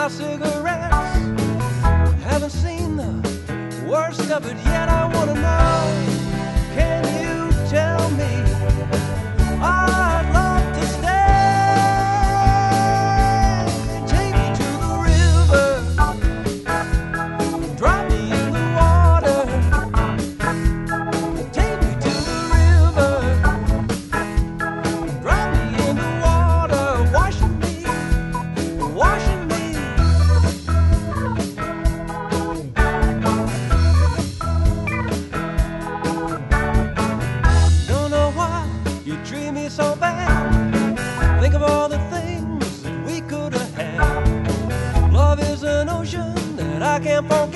cigarettes. Haven't seen the worst of it yet. I wanna know, can you tell me? I'd love to stay. Take me to the river, drop me in the water. Take me to the river, drop me in the water. Washing me, washing me. Don't know why you treat me so bad. Think of all the things that we could have had. Love is an ocean that I can't forget.